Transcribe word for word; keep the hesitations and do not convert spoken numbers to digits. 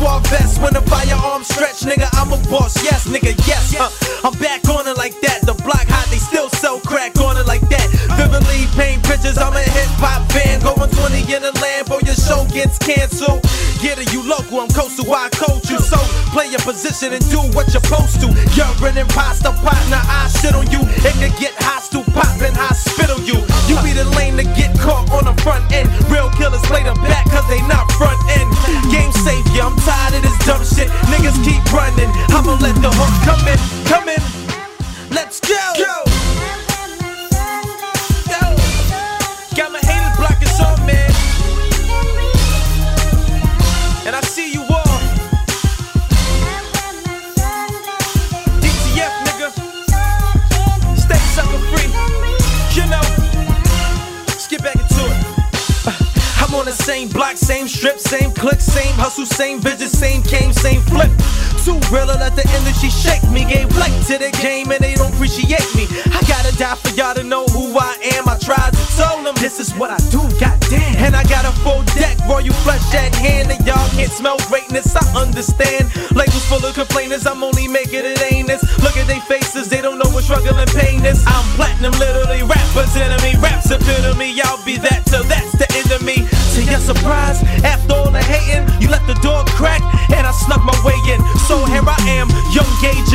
suave vest when the firearm stretch, nigga, I'm a boss, yes, nigga, yes, huh? I'm back on it like that. The block hot, they still sell crack on it like that. Vividly paint pictures, I'm a hip-hop fan. Going twenty in the land, boy, your show gets canceled. Get it, you local, I'm coastal, I coach you. So, play your position and do what you're supposed to. You're an imposter partner, I shit on you. It could get hostile, poppin', I spit on you. You be the lane to get caught on the front end. Real killers play the back, cause they not front end. Game safe, yeah, I'm tired of this dumb shit. Niggas keep running, I'ma let the hook come in, come in. Let's go! Go! Go! Got my haters blocking some, man. And I see you all. D T F, nigga. Stay sucker free. You know. Let's get back into it. I'm on the same block, same strip, same click, same hustle, same vision, same game, same flip. Too real to let the industry shake me. Gave light to the game and they don't appreciate me. I gotta die for y'all to know who I am. I tried to tell them this is what I do, goddamn. And I got a full deck, royal flesh at hand. And y'all can't smell greatness, I understand. Labels full of complainers, I'm only making it ain't this. Look at they faces, they don't know what struggle and pain is. I'm platinum, literally rappers enemy. Raps epitome, y'all be that till that's the end of me. To your surprise, after all the hating, you let the door crack and I snuck my way in. So here I am, young Gage